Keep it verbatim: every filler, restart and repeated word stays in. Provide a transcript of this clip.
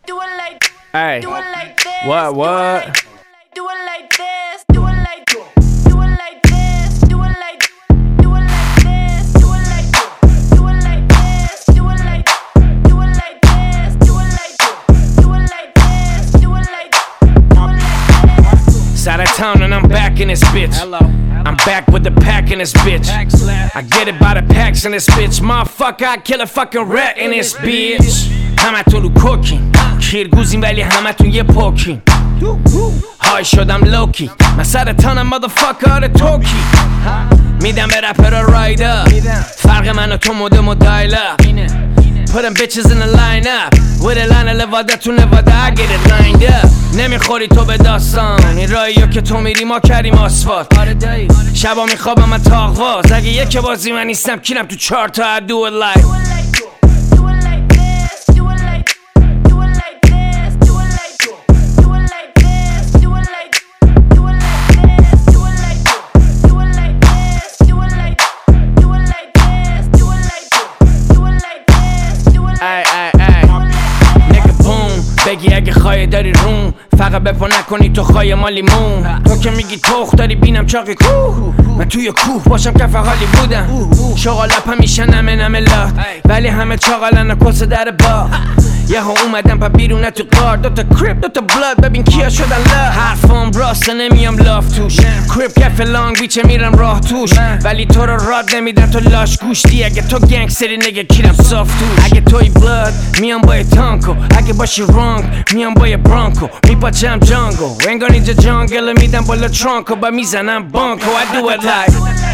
Do it like, Hey, do it like this. what, what? Do it like this. Do it like, do it like this. Do it like, do it like this. Do it like, do it like this. Do it like, do it like this. Do it like, do it like this. Do it like, do it like this. Side of town and I'm back in this bitch. Hello. I'm back with the pack in this bitch. I get it by the packs in this bitch. Motherfucker, I kill a fucking rat in this bitch. همتون رو کوکین کیرگوزین ولی همتون یه پوکین های شدم لوکی من سر تانم مادرفاکر آره توکی میدم به رپر رایدر فرق من و تو مودم و دایلر Put them bitches in the line up With a line لواده تو نواده I get it lined up نمیخوری تو به داستان این راهیو که تو میری ما کردیم آسفالت شبا میخوابم من تاقواز اگه یک بازی من نیستم کینم تو چهار تا I do it like Do it like this. Do it like, do it like this. Do it like, do it like this. Do it like, do it like this. Do it like, do it like this. Do it like, do it like this. Do it like, do it like this. Do it like, ای ای ای نگه بوم بگی اگه خواهی داری روم فقط بپا نکنی تو خواهی ما لیمون تو که میگی تخ داری بینم چاقی کوه من توی کوه باشم کف حالی بودم شغالپ همیشه نمه نمه لات ولی همه چاقالن و کس در با یه ها اومدم پا بیرونه تو قار دوتا کریپ دوتا بلاد ببین کیا شدن لات حرفام راسته نمیم لاف توش کریپ کف لانگ بیچه میرم راه توش ولی تو رو راد نمیدن تو لاش گوشتی اگه تو گنگ سری نگه کیرم صاف توش اگه توی بلاد میام با یه تانکو اگه باشی رانگ میام با یه برانکو میپاچم جانگو انگار اینجا جانگل میدم بالا ترانکو با میزنم بانکو I do it like